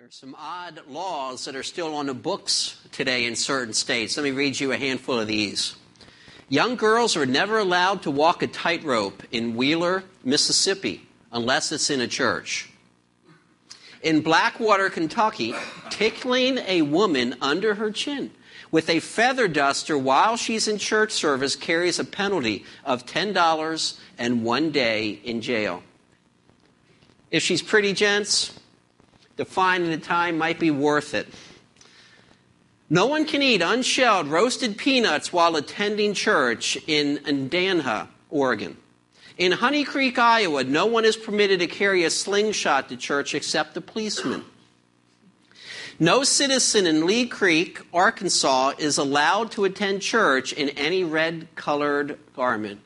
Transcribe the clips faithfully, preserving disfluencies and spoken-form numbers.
There are some odd laws that are still on the books today in certain states. Let me read you a handful of these. Young girls are never allowed to walk a tightrope in Wheeler, Mississippi, unless it's in a church. In Blackwater, Kentucky, tickling a woman under her chin with a feather duster while she's in church service carries a penalty of ten dollars and one day in jail. If she's pretty, gents, the fine and the time might be worth it. No one can eat unshelled roasted peanuts while attending church in Ndanha, Oregon. In Honey Creek, Iowa, no one is permitted to carry a slingshot to church except the policeman. No citizen in Lee Creek, Arkansas, is allowed to attend church in any red-colored garment.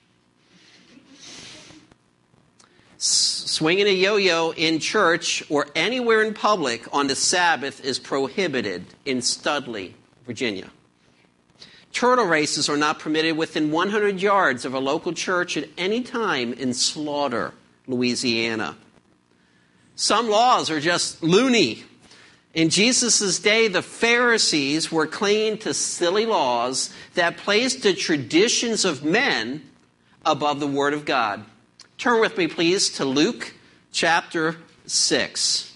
Swinging a yo-yo in church or anywhere in public on the Sabbath is prohibited in Studley, Virginia. Turtle races are not permitted within one hundred yards of a local church at any time in Slaughter, Louisiana. Some laws are just loony. In Jesus' day, the Pharisees were clinging to silly laws that placed the traditions of men above the Word of God. Turn with me, please, to Luke chapter six.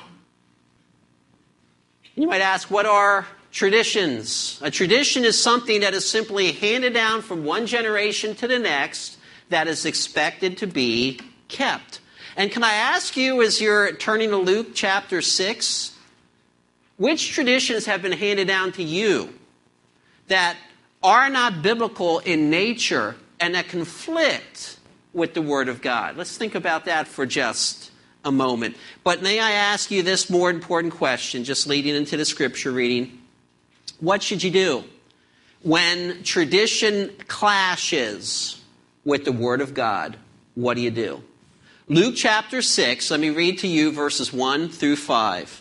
You might ask, what are traditions? A tradition is something that is simply handed down from one generation to the next that is expected to be kept. And can I ask you, as you're turning to Luke chapter six, which traditions have been handed down to you that are not biblical in nature and that conflict with the Word of God? Let's think about that for just a moment. But may I ask you this more important question, just leading into the scripture reading. What should you do when tradition clashes with the Word of God? What do you do? Luke chapter six, let me read to you verses one through five.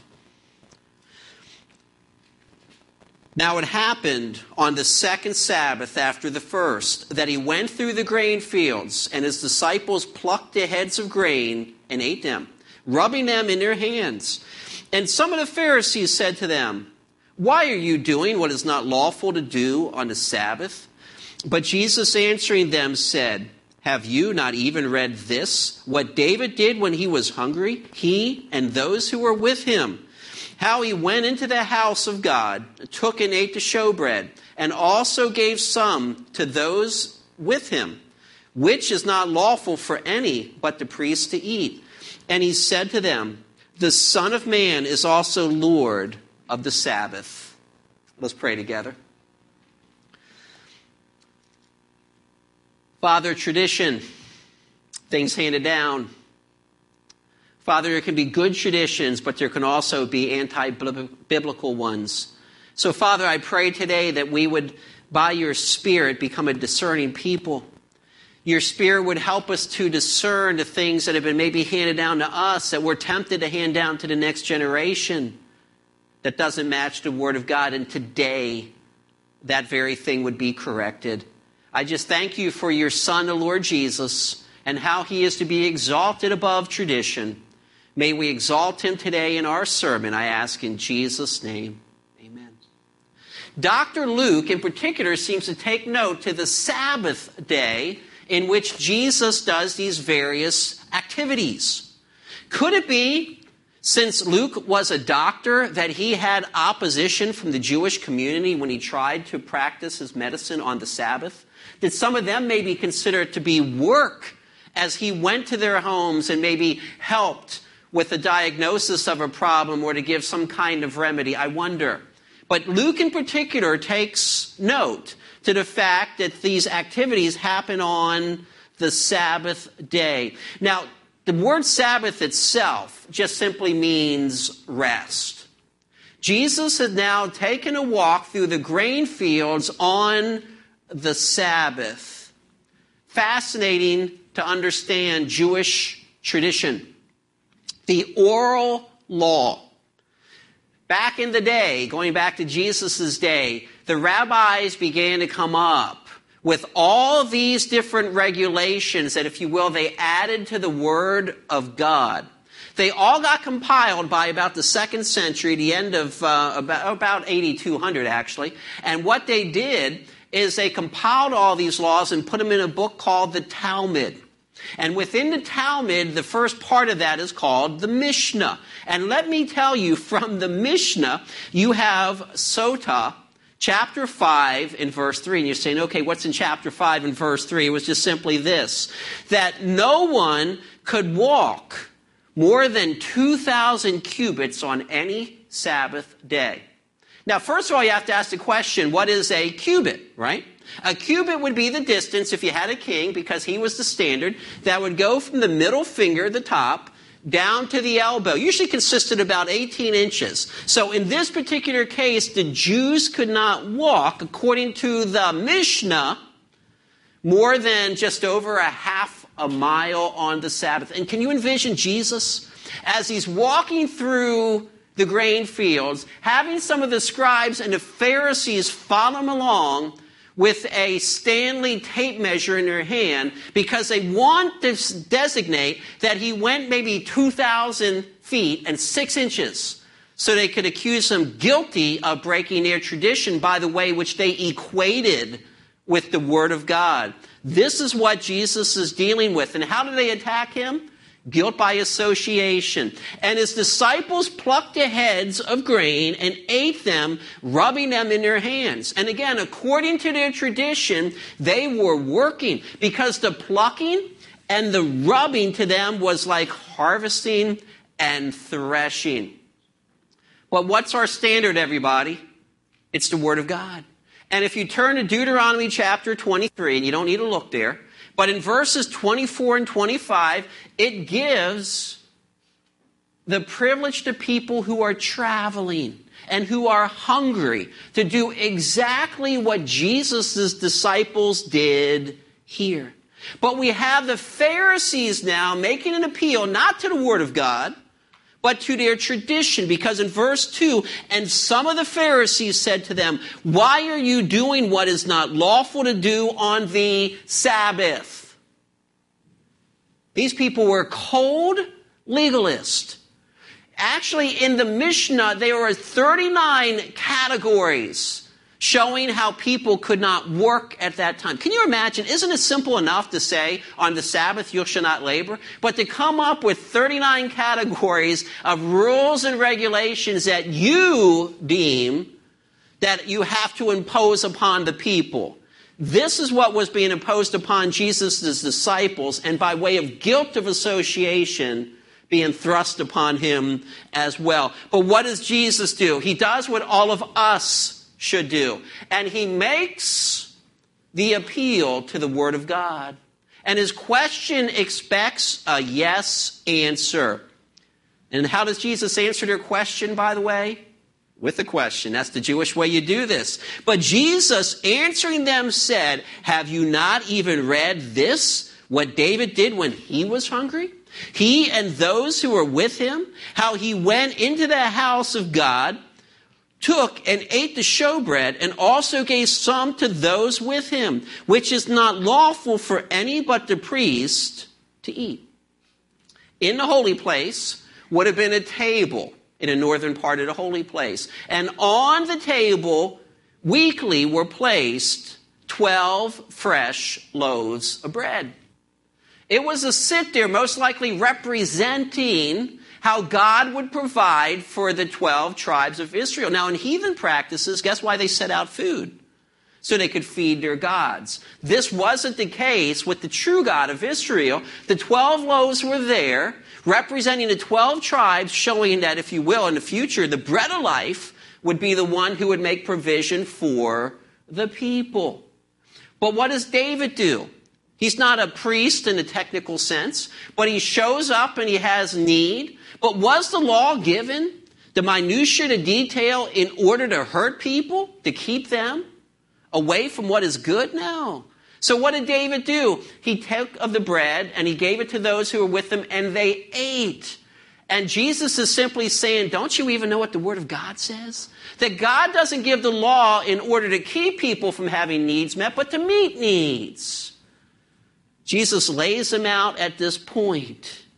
Now it happened on the second Sabbath after the first that he went through the grain fields, and his disciples plucked the heads of grain and ate them, rubbing them in their hands. And some of the Pharisees said to them, "Why are you doing what is not lawful to do on the Sabbath?" But Jesus answering them said, "Have you not even read this, what David did when he was hungry, he and those who were with him? How he went into the house of God, took and ate the showbread, and also gave some to those with him, which is not lawful for any but the priests to eat. And he said to them, the Son of Man is also Lord of the Sabbath." Let's pray together. Father, tradition, things handed down. Father, there can be good traditions, but there can also be anti-biblical ones. So, Father, I pray today that we would, by your Spirit, become a discerning people. Your Spirit would help us to discern the things that have been maybe handed down to us, that we're tempted to hand down to the next generation, that doesn't match the Word of God. And today, that very thing would be corrected. I just thank you for your Son, the Lord Jesus, and how he is to be exalted above tradition. May we exalt him today in our sermon, I ask in Jesus' name. Amen. Doctor Luke, in particular, seems to take note to the Sabbath day in which Jesus does these various activities. Could it be, since Luke was a doctor, that he had opposition from the Jewish community when he tried to practice his medicine on the Sabbath? Did some of them maybe consider it to be work as he went to their homes and maybe helped with the diagnosis of a problem or to give some kind of remedy? I wonder. But Luke in particular takes note to the fact that these activities happen on the Sabbath day. Now, the word Sabbath itself just simply means rest. Jesus had now taken a walk through the grain fields on the Sabbath. Fascinating to understand Jewish tradition. The oral law. Back in the day, going back to Jesus' day, the rabbis began to come up with all these different regulations that, if you will, they added to the Word of God. They all got compiled by about the second century, the end of uh, about, about eighty-two hundred actually. And what they did is they compiled all these laws and put them in a book called the Talmud. And within the Talmud, the first part of that is called the Mishnah. And let me tell you, from the Mishnah, you have Sotah, chapter five and verse three. And you're saying, okay, what's in chapter five and verse three? It was just simply this, that no one could walk more than two thousand cubits on any Sabbath day. Now, first of all, you have to ask the question, what is a cubit, right? A cubit would be the distance, if you had a king, because he was the standard, that would go from the middle finger, the top, down to the elbow. Usually consisted of about eighteen inches. So in this particular case, the Jews could not walk, according to the Mishnah, more than just over a half a mile on the Sabbath. And can you envision Jesus as he's walking through the grain fields, having some of the scribes and the Pharisees follow him along with a Stanley tape measure in their hand, because they want to designate that he went maybe two thousand feet and six inches, so they could accuse him guilty of breaking their tradition by the way which they equated with the Word of God. This is what Jesus is dealing with. And how do they attack him? Guilt by association. And his disciples plucked the heads of grain and ate them, rubbing them in their hands. And again, according to their tradition, they were working, because the plucking and the rubbing to them was like harvesting and threshing. But what's our standard, everybody? It's the Word of God. And if you turn to Deuteronomy chapter twenty-three, and you don't need to look there, but in verses twenty-four and twenty-five, it gives the privilege to people who are traveling and who are hungry to do exactly what Jesus' disciples did here. But we have the Pharisees now making an appeal not to the Word of God, but to their tradition. Because in verse two, and some of the Pharisees said to them, why are you doing what is not lawful to do on the Sabbath? These people were cold legalists. Actually, in the Mishnah, there were thirty-nine categories showing how people could not work at that time. Can you imagine? Isn't it simple enough to say, on the Sabbath you shall not labor? But to come up with thirty-nine categories of rules and regulations that you deem that you have to impose upon the people. This is what was being imposed upon Jesus' disciples, and by way of guilt of association, being thrust upon him as well. But what does Jesus do? He does what all of us should do. And he makes the appeal to the Word of God. And his question expects a yes answer. And how does Jesus answer their question, by the way? With a question. That's the Jewish way you do this. But Jesus, answering them, said, have you not even read this, what David did when he was hungry? He and those who were with him, how he went into the house of God, took and ate the showbread, and also gave some to those with him, which is not lawful for any but the priest to eat. In the holy place would have been a table in the northern part of the holy place. And on the table weekly were placed twelve fresh loaves of bread. It was a sit there most likely representing how God would provide for the twelve tribes of Israel. Now, in heathen practices, guess why they set out food? So they could feed their gods. This wasn't the case with the true God of Israel. The twelve loaves were there, representing the twelve tribes, showing that, if you will, in the future, the bread of life would be the one who would make provision for the people. But what does David do? He's not a priest in a technical sense, but he shows up and he has need. But was the law given, the minutiae, the detail, in order to hurt people, to keep them away from what is good? No. So what did David do? He took of the bread and he gave it to those who were with him, and they ate. And Jesus is simply saying, don't you even know what the Word of God says? That God doesn't give the law in order to keep people from having needs met, but to meet needs. Jesus lays them out at this point.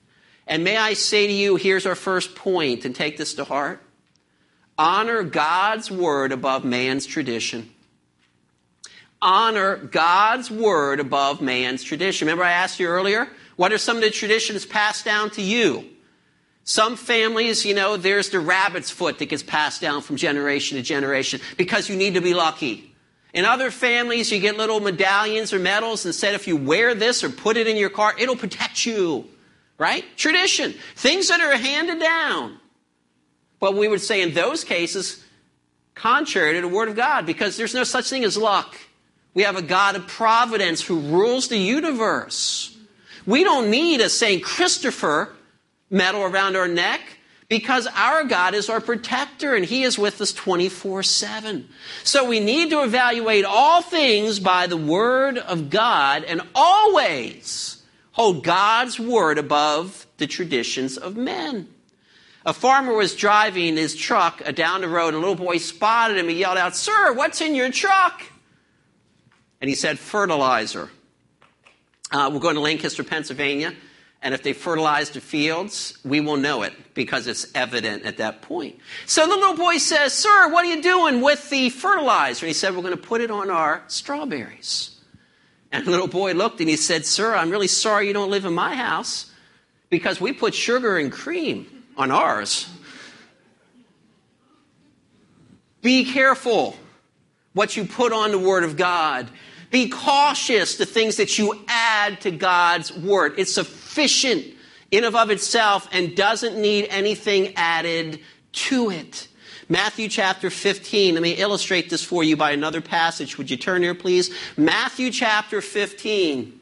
And may I say to you, here's our first point, and take this to heart. Honor God's word above man's tradition. Honor God's word above man's tradition. Remember I asked you earlier, what are some of the traditions passed down to you? Some families, you know, there's the rabbit's foot that gets passed down from generation to generation because you need to be lucky. In other families, you get little medallions or medals and said if you wear this or put it in your car, it'll protect you. Right? Tradition. Things that are handed down. But we would say in those cases, contrary to the Word of God, because there's no such thing as luck. We have a God of providence who rules the universe. We don't need a Saint Christopher medal around our neck because our God is our protector and He is with us twenty-four seven. So we need to evaluate all things by the Word of God and always hold God's word above the traditions of men. A farmer was driving his truck down the road. A little boy spotted him. He yelled out, "Sir, what's in your truck?" And he said, "Fertilizer." Uh, we're going to Lancaster, Pennsylvania. And if they fertilize the fields, we will know it because it's evident at that point. So the little boy says, "Sir, what are you doing with the fertilizer?" And he said, "We're going to put it on our strawberries." And the little boy looked and he said, "Sir, I'm really sorry you don't live in my house because we put sugar and cream on ours." Be careful what you put on the Word of God. Be cautious the things that you add to God's Word. It's sufficient in and of itself and doesn't need anything added to it. Matthew chapter fifteen. Let me illustrate this for you by another passage. Would you turn here, please? Matthew chapter fifteen.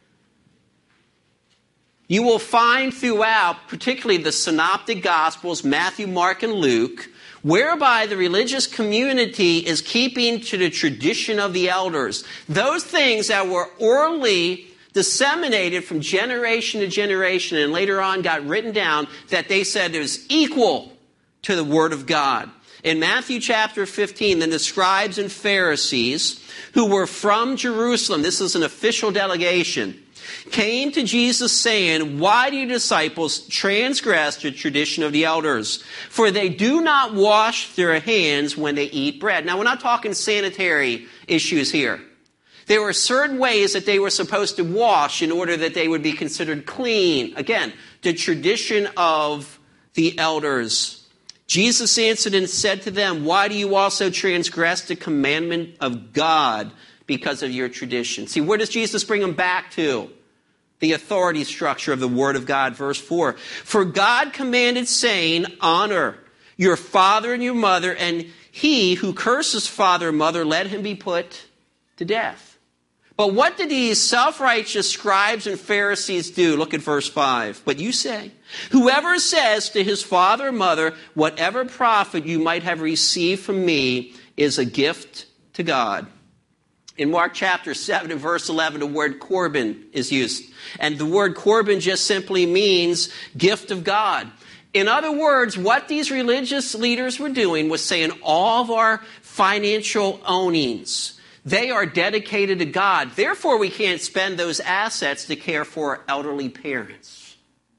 You will find throughout, particularly the synoptic Gospels, Matthew, Mark, and Luke, whereby the religious community is keeping to the tradition of the elders. Those things that were orally disseminated from generation to generation and later on got written down that they said is equal to the Word of God. In Matthew chapter fifteen, then the scribes and Pharisees who were from Jerusalem, this is an official delegation, came to Jesus saying, "Why do your disciples transgress the tradition of the elders? For they do not wash their hands when they eat bread." Now, we're not talking sanitary issues here. There were certain ways that they were supposed to wash in order that they would be considered clean. Again, the tradition of the elders. Jesus answered and said to them, "Why do you also transgress the commandment of God because of your tradition?" See, where does Jesus bring them back to? The authority structure of the Word of God. Verse four. "For God commanded, saying, honor your father and your mother, and he who curses father or mother, let him be put to death." But what did these self-righteous scribes and Pharisees do? Look at verse five. "But you say, whoever says to his father or mother, whatever profit you might have received from me is a gift to God." In Mark chapter seven and verse eleven, the word Corban is used. And the word Corban just simply means gift of God. In other words, what these religious leaders were doing was saying all of our financial ownings, they are dedicated to God. Therefore, we can't spend those assets to care for elderly parents.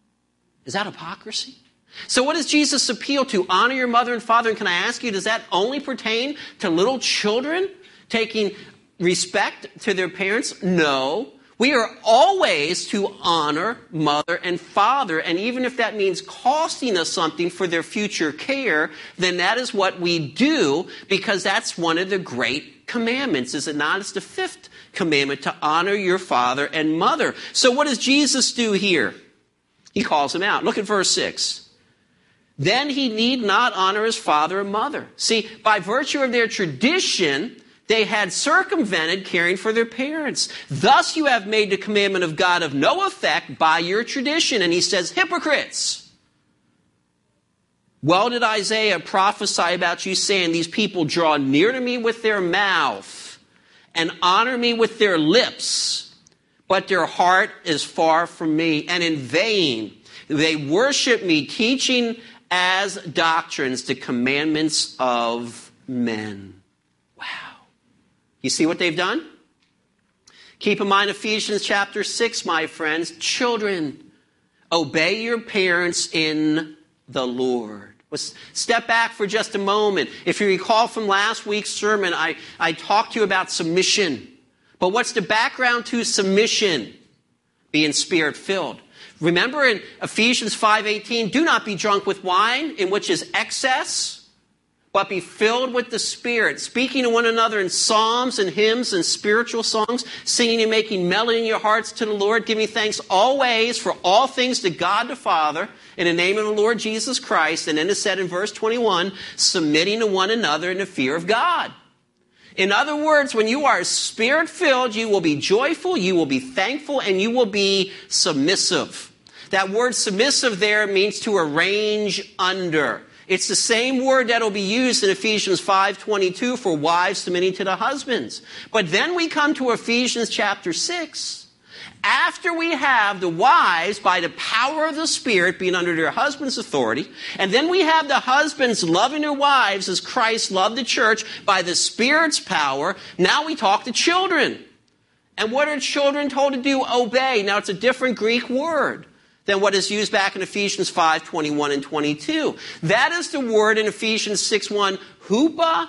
Is that hypocrisy? So what does Jesus appeal to? Honor your mother and father. And can I ask you, does that only pertain to little children taking respect to their parents? No. We are always to honor mother and father. And even if that means costing us something for their future care, then that is what we do, because that's one of the great commandments. Is it not? It's the fifth commandment, to honor your father and mother. So what does Jesus do here? He calls them out. Look at verse six. "Then he need not honor his father or mother." See, by virtue of their tradition, they had circumvented caring for their parents. "Thus you have made the commandment of God of no effect by your tradition." And he says, hypocrites. "Well did Isaiah prophesy about you, saying, these people draw near to me with their mouth and honor me with their lips, but their heart is far from me. And in vain they worship me, teaching as doctrines the commandments of men." You see what they've done? Keep in mind Ephesians chapter six, my friends. Children, Obey your parents in the Lord. Let's step back for just a moment. If you recall from last week's sermon, I, I talked to you about submission. But what's the background to submission? Being spirit-filled. Remember in Ephesians five eighteen, do not be drunk with wine, in which is excess, but be filled with the Spirit, speaking to one another in psalms and hymns and spiritual songs, singing and making melody in your hearts to the Lord, giving thanks always for all things to God the Father, in the name of the Lord Jesus Christ. And then it said in verse twenty-one, submitting to one another in the fear of God. In other words, when you are Spirit-filled, you will be joyful, you will be thankful, and you will be submissive. That word submissive there means to arrange under. It's the same word that will be used in Ephesians five twenty-two for wives submitting to the husbands. But then we come to Ephesians chapter six. After we have the wives, by the power of the Spirit, being under their husband's authority, and then we have the husbands loving their wives as Christ loved the church by the Spirit's power, now we talk to children. And what are children told to do? Obey. Now it's a different Greek word than what is used back in Ephesians five twenty-one and twenty-two. That is the word in Ephesians six one, hupa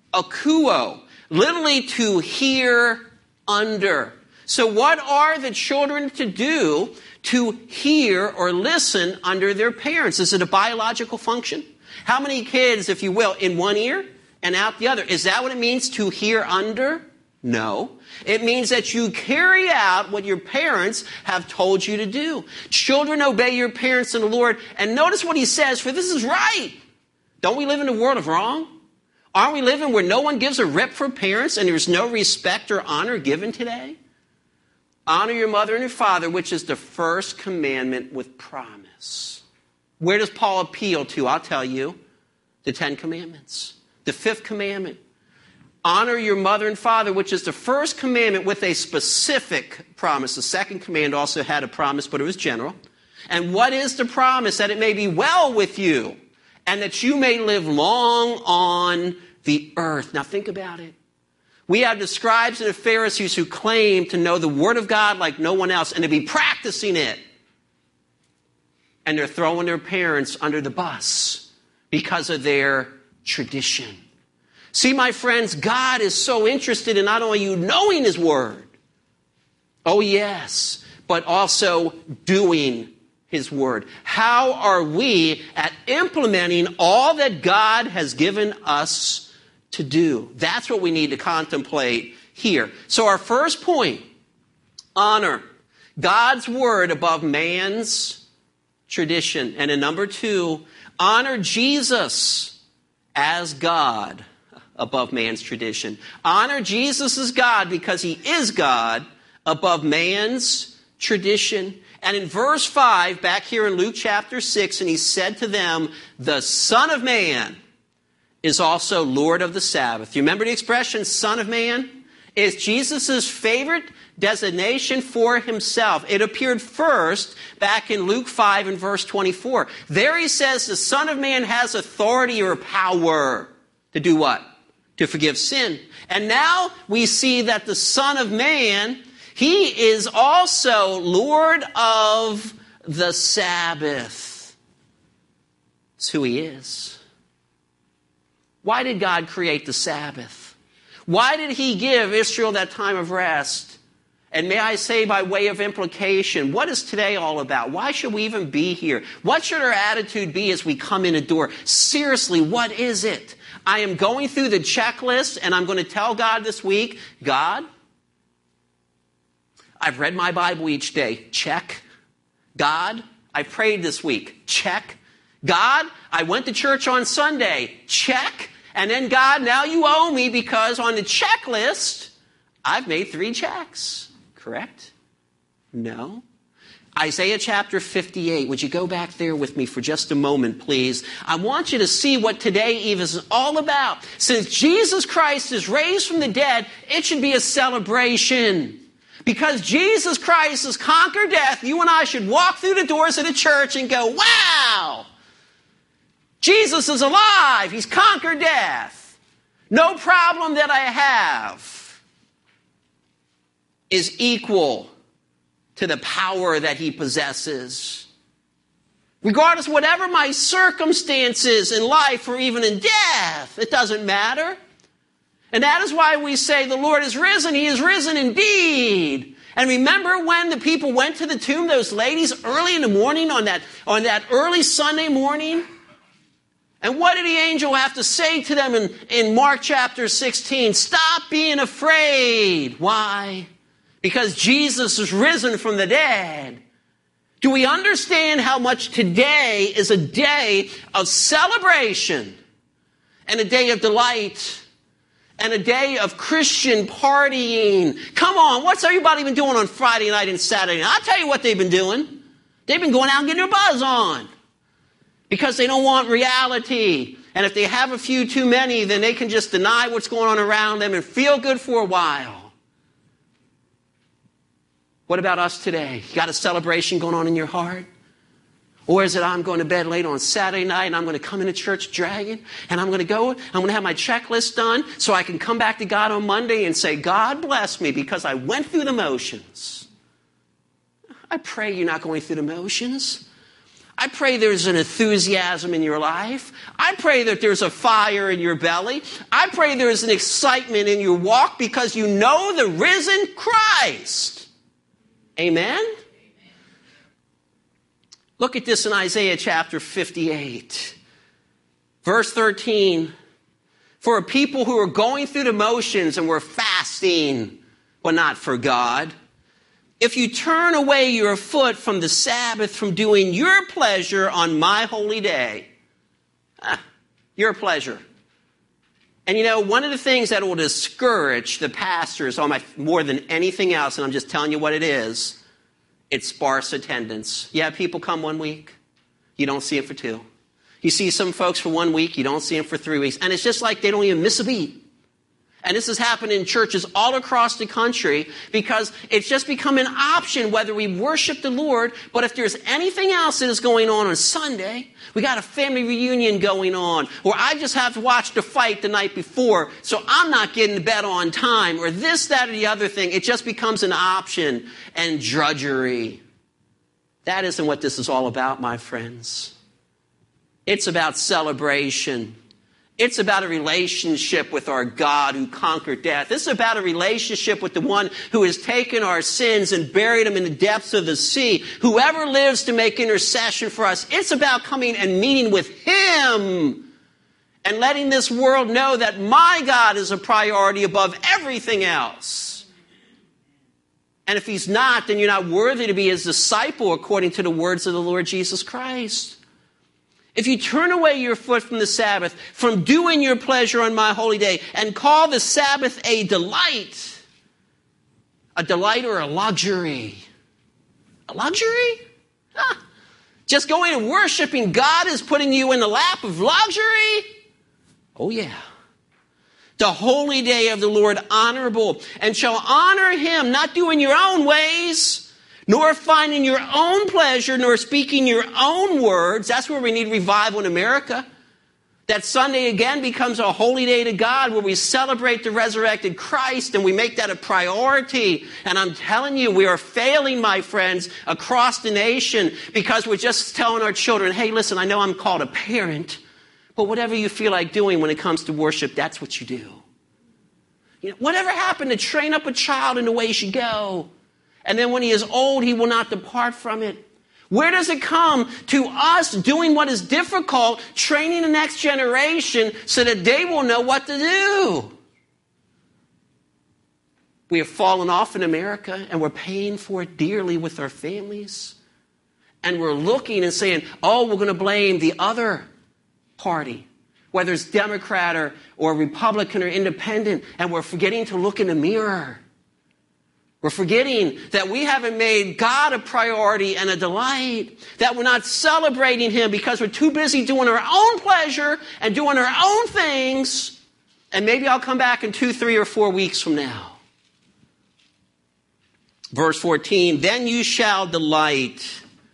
akuo, literally to hear under. So what are the children to do to hear or listen under their parents? Is it a biological function? How many kids, if you will, in one ear and out the other? Is that what it means to hear under? No. It means that you carry out what your parents have told you to do. Children, obey your parents in the Lord. And notice what he says, for this is right. Don't we live in a world of wrong? Aren't we living where no one gives a rip for parents and there's no respect or honor given today? Honor your mother and your father, which is the first commandment with promise. Where does Paul appeal to? I'll tell you. The Ten Commandments. The fifth commandment. Honor your mother and father, which is the first commandment with a specific promise. The second command also had a promise, but it was general. And what is the promise? That it may be well with you, and that you may live long on the earth. Now think about it. We have the scribes and the Pharisees who claim to know the Word of God like no one else and to be practicing it. And they're throwing their parents under the bus because of their tradition. See, my friends, God is so interested in not only you knowing His Word, oh yes, but also doing His Word. How are we at implementing all that God has given us to do? That's what we need to contemplate here. So our first point, honor God's word above man's tradition. And in number two, honor Jesus as God above man's tradition. Honor Jesus as God because he is God above man's tradition. And in verse five, back here in Luke chapter six, and he said to them, the Son of Man is also Lord of the Sabbath. You remember the expression, Son of Man? Is Jesus' favorite designation for himself. It appeared first back in Luke five and verse twenty-four. There he says the Son of Man has authority or power to do what? To forgive sin. And now we see that the Son of Man, he is also Lord of the Sabbath. That's who he is. Why did God create the Sabbath? Why did he give Israel that time of rest? And may I say by way of implication, what is today all about? Why should we even be here? What should our attitude be as we come in a door? Seriously, what is it? I am going through the checklist and I'm going to tell God this week, God, I've read my Bible each day. Check. God, I prayed this week. Check. God, I went to church on Sunday. Check. And then God, now you owe me because on the checklist, I've made three checks. Correct? No. Isaiah chapter fifty-eight. Would you go back there with me for just a moment, please? I want you to see what today Eve is all about. Since Jesus Christ is raised from the dead, it should be a celebration. Because Jesus Christ has conquered death, you and I should walk through the doors of the church and go, wow! Jesus is alive. He's conquered death. No problem that I have is equal to the power that he possesses. Regardless of whatever my circumstances in life or even in death, it doesn't matter. And that is why we say the Lord is risen. He is risen indeed. And remember when the people went to the tomb, those ladies, early in the morning on that, on that early Sunday morning? And what did the angel have to say to them in, in Mark chapter sixteen? Stop being afraid. Why? Because Jesus is risen from the dead. Do we understand how much today is a day of celebration and a day of delight and a day of Christian partying? Come on, what's everybody been doing on Friday night and Saturday night? I'll tell you what they've been doing. They've been going out and getting their buzz on because they don't want reality. And if they have a few too many, then they can just deny what's going on around them and feel good for a while. What about us today? You got a celebration going on in your heart? Or is it I'm going to bed late on Saturday night and I'm going to come into church dragging and I'm going to go, I'm going to have my checklist done so I can come back to God on Monday and say, God bless me because I went through the motions. I pray you're not going through the motions. I pray there's an enthusiasm in your life. I pray that there's a fire in your belly. I pray there's an excitement in your walk because you know the risen Christ. Amen? Amen? Look at this in Isaiah chapter fifty-eight. Verse thirteen. For a people who are going through the motions and were fasting, but not for God. If you turn away your foot from the Sabbath, from doing your pleasure on my holy day. Ah, your pleasure. And you know, one of the things that will discourage the pastors on my, more than anything else, and I'm just telling you what it is, it's sparse attendance. You have people come one week, you don't see them for two. You see some folks for one week, you don't see them for three weeks. And it's just like they don't even miss a beat. And this has happened in churches all across the country because it's just become an option whether we worship the Lord. But if there's anything else that is going on on Sunday, we got a family reunion going on, or I just have to watch the fight the night before, so I'm not getting to bed on time, or this, that, or the other thing. It just becomes an option and drudgery. That isn't what this is all about, my friends. It's about celebration. It's about a relationship with our God who conquered death. This is about a relationship with the one who has taken our sins and buried them in the depths of the sea. Whoever lives to make intercession for us. It's about coming and meeting with Him and letting this world know that my God is a priority above everything else. And if He's not, then you're not worthy to be His disciple according to the words of the Lord Jesus Christ. If you turn away your foot from the Sabbath, from doing your pleasure on my holy day, and call the Sabbath a delight, a delight or a luxury. A luxury? Huh. Just going and worshiping God is putting you in the lap of luxury? Oh yeah. The holy day of the Lord honorable, and shall honor Him, not doing your own ways, nor finding your own pleasure, nor speaking your own words. That's where we need revival in America. That Sunday again becomes a holy day to God where we celebrate the resurrected Christ and we make that a priority. And I'm telling you, we are failing, my friends, across the nation because we're just telling our children, hey, listen, I know I'm called a parent, but whatever you feel like doing when it comes to worship, that's what you do. You know, whatever happened to train up a child in the way he should go? And then when he is old, he will not depart from it. Where does it come to us doing what is difficult, training the next generation so that they will know what to do? We have fallen off in America, and we're paying for it dearly with our families. And we're looking and saying, oh, we're going to blame the other party, whether it's Democrat or, or Republican or Independent, and we're forgetting to look in the mirror. We're forgetting that we haven't made God a priority and a delight, that we're not celebrating Him because we're too busy doing our own pleasure and doing our own things. And maybe I'll come back in two, three, or four weeks from now. Verse fourteen, then you shall delight.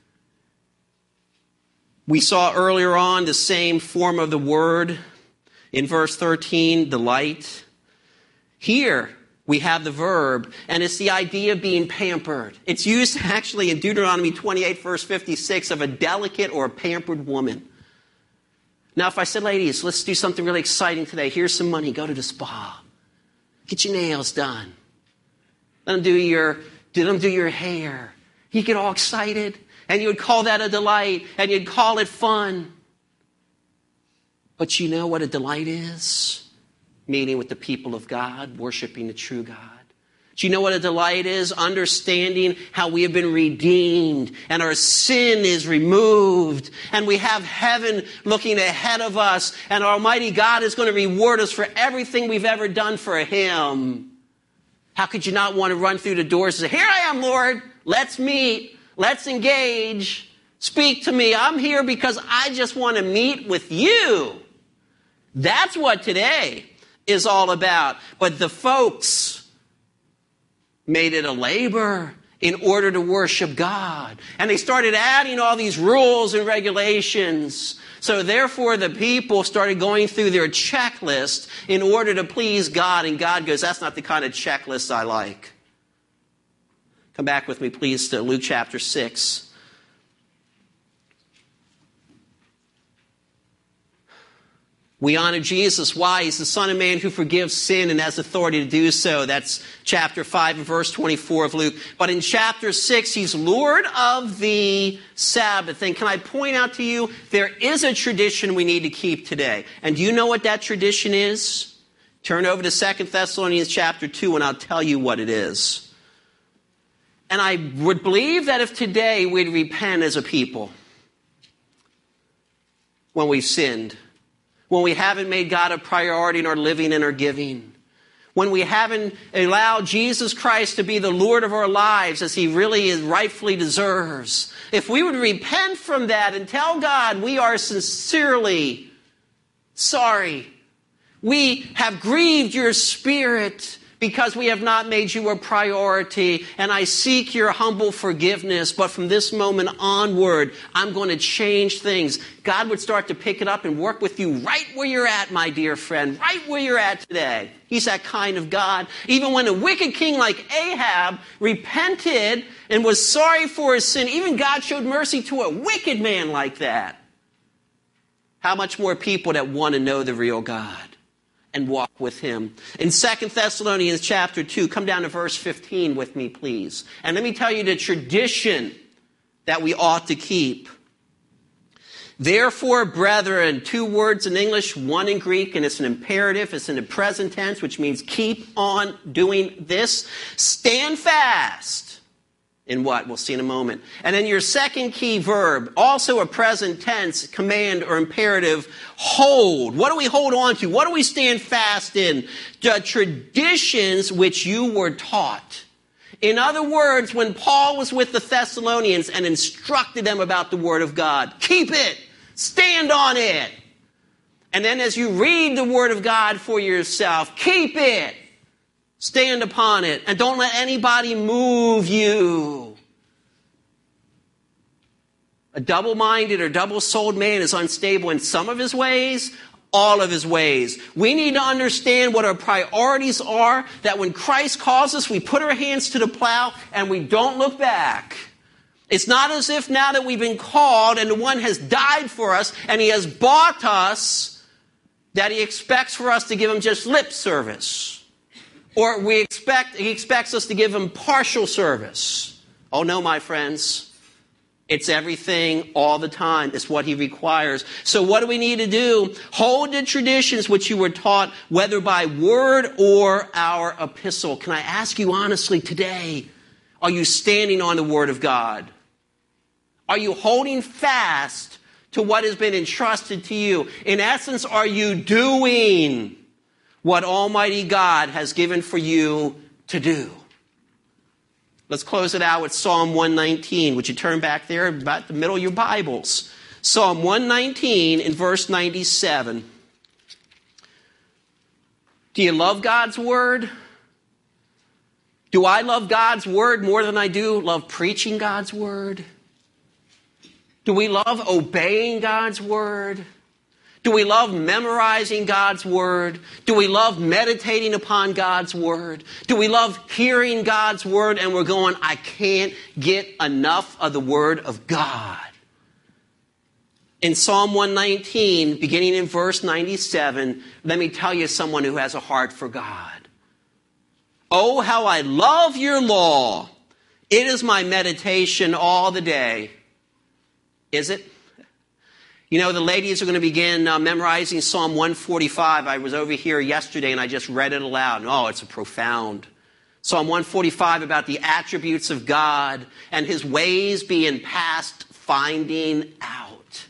We saw earlier on the same form of the word in verse thirteen, delight. Here, we have the verb, and it's the idea of being pampered. It's used actually in Deuteronomy twenty-eight, verse fifty-six, of a delicate or a pampered woman. Now, if I said, ladies, let's do something really exciting today. Here's some money. Go to the spa. Get your nails done. Let them do your, let them do your hair. You get all excited, and you would call that a delight, and you'd call it fun. But you know what a delight is? Meeting with the people of God, worshiping the true God. Do you know what a delight is? Understanding how we have been redeemed and our sin is removed and we have heaven looking ahead of us and Almighty God is going to reward us for everything we've ever done for Him. How could you not want to run through the doors and say, here I am, Lord. Let's meet. Let's engage. Speak to me. I'm here because I just want to meet with you. That's what today is all about. But the folks made it a labor in order to worship God. And they started adding all these rules and regulations. So therefore the people started going through their checklist in order to please God. And God goes, that's not the kind of checklist I like. Come back with me, please, to Luke chapter six. We honor Jesus. Why? He's the Son of Man who forgives sin and has authority to do so. That's chapter five and verse twenty-four of Luke. But in chapter six, He's Lord of the Sabbath. And can I point out to you, there is a tradition we need to keep today. And do you know what that tradition is? Turn over to Second Thessalonians chapter two and I'll tell you what it is. And I would believe that if today we'd repent as a people when we've sinned, when we haven't made God a priority in our living and our giving, when we haven't allowed Jesus Christ to be the Lord of our lives as He really is rightfully deserves, if we would repent from that and tell God we are sincerely sorry, we have grieved your Spirit because we have not made you a priority, and I seek your humble forgiveness, but from this moment onward, I'm going to change things. God would start to pick it up and work with you right where you're at, my dear friend, right where you're at today. He's that kind of God. Even when a wicked king like Ahab repented and was sorry for his sin, even God showed mercy to a wicked man like that. How much more people that want to know the real God and walk with Him. In Second Thessalonians chapter two, come down to verse fifteen with me, please. And let me tell you the tradition that we ought to keep. Therefore, brethren, two words in English, one in Greek, and it's an imperative. It's in the present tense, which means keep on doing this. Stand fast. In what? We'll see in a moment. And then your second key verb, also a present tense, command or imperative, hold. What do we hold on to? What do we stand fast in? The traditions which you were taught. In other words, when Paul was with the Thessalonians and instructed them about the Word of God, keep it. Stand on it. And then as you read the Word of God for yourself, keep it. Stand upon it and don't let anybody move you. A double-minded or double-souled man is unstable in some of his ways, all of his ways. We need to understand what our priorities are, that when Christ calls us, we put our hands to the plow and we don't look back. It's not as if now that we've been called and the one has died for us and He has bought us, that He expects for us to give Him just lip service. Or we expect, He expects us to give Him partial service. Oh no, my friends. It's everything all the time. It's what He requires. So what do we need to do? Hold the traditions which you were taught, whether by word or our epistle. Can I ask you honestly today, are you standing on the Word of God? Are you holding fast to what has been entrusted to you? In essence, are you doing what Almighty God has given for you to do? Let's close it out with Psalm one nineteen. Would you turn back there about the middle of your Bibles? Psalm one nineteen in verse ninety-seven. Do you love God's Word? Do I love God's Word more than I do love preaching God's Word? Do we love obeying God's Word? Do we love memorizing God's word? Do we love meditating upon God's word? Do we love hearing God's word and we're going, I can't get enough of the word of God? In Psalm one nineteen, beginning in verse ninety-seven, let me tell you someone who has a heart for God. Oh, how I love your law. It is my meditation all the day. Is it? You know, the ladies are going to begin uh, memorizing Psalm one forty-five. I was over here yesterday and I just read it aloud. Oh, it's a profound. Psalm one forty-five about the attributes of God and his ways being past finding out.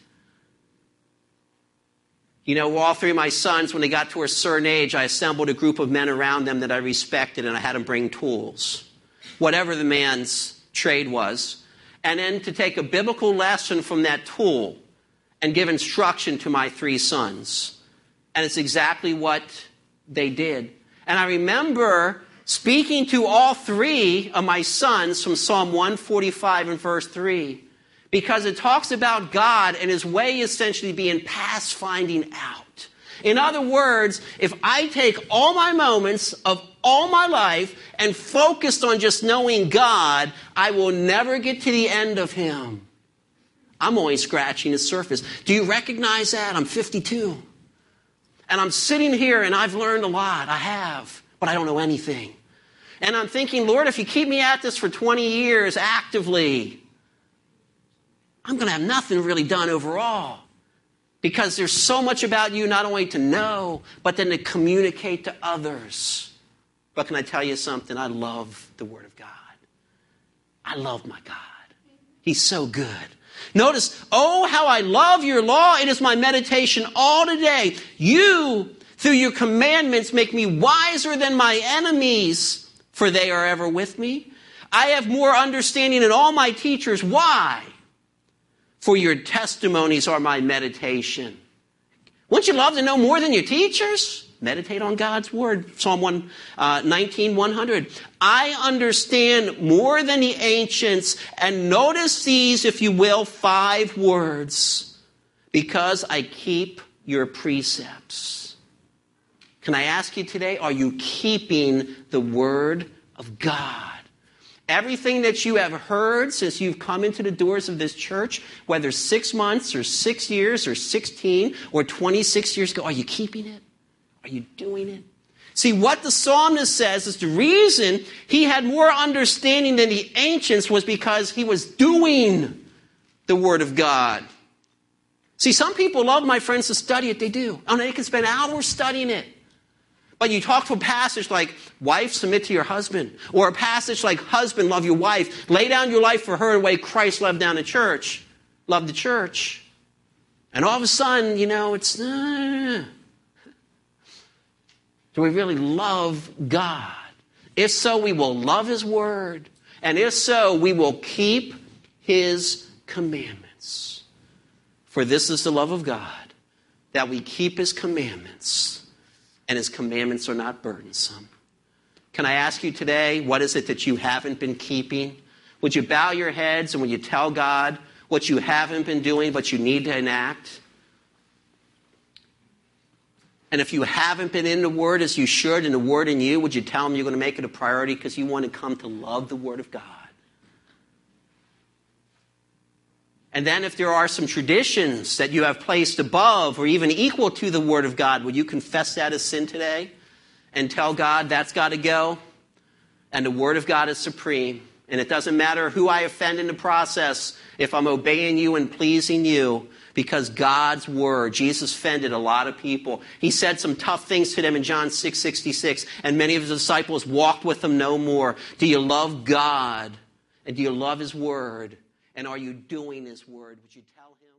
You know, all three of my sons, when they got to a certain age, I assembled a group of men around them that I respected and I had them bring tools, whatever the man's trade was, and then to take a biblical lesson from that tool and give instruction to my three sons. And it's exactly what they did. And I remember speaking to all three of my sons from Psalm one forty-five and verse three, because it talks about God and his way essentially being past finding out. In other words, if I take all my moments of all my life and focused on just knowing God, I will never get to the end of him. I'm only scratching the surface. Do you recognize that? I'm fifty-two. And I'm sitting here and I've learned a lot. I have. But I don't know anything. And I'm thinking, Lord, if you keep me at this for twenty years actively, I'm going to have nothing really done overall. Because there's so much about you not only to know, but then to communicate to others. But can I tell you something? I love the Word of God. I love my God. He's so good. Notice, oh, how I love your law. It is my meditation all today. You, through your commandments, make me wiser than my enemies, for they are ever with me. I have more understanding than all my teachers. Why? For your testimonies are my meditation. Wouldn't you love to know more than your teachers? Meditate on God's word. Psalm one nineteen, one hundred. I understand more than the ancients. And notice these, if you will, five words. Because I keep your precepts. Can I ask you today, are you keeping the word of God? Everything that you have heard since you've come into the doors of this church, whether six months or six years or sixteen or twenty-six years ago, are you keeping it? Are you doing it? See, what the psalmist says is the reason he had more understanding than the ancients was because he was doing the Word of God. See, some people love, my friends, to study it. They do. And they can spend hours studying it. But you talk to a passage like, wife, submit to your husband. Or a passage like, husband, love your wife. Lay down your life for her the way Christ loved down the church. Loved the church. And all of a sudden, you know, it's... Uh, do we really love God? If so, we will love his word. And if so, we will keep his commandments. For this is the love of God, that we keep his commandments. And his commandments are not burdensome. Can I ask you today, what is it that you haven't been keeping? Would you bow your heads and would you tell God what you haven't been doing but you need to enact? And if you haven't been in the Word as you should, and the Word in you, would you tell him you're going to make it a priority because you want to come to love the Word of God? And then if there are some traditions that you have placed above or even equal to the Word of God, would you confess that as sin today and tell God that's got to go? And the Word of God is supreme. And it doesn't matter who I offend in the process if I'm obeying you and pleasing you. Because God's word, Jesus offended a lot of people. He said some tough things to them in John six sixty-six. And many of his disciples walked with him no more. Do you love God? And do you love his word? And are you doing his word? Would you tell him?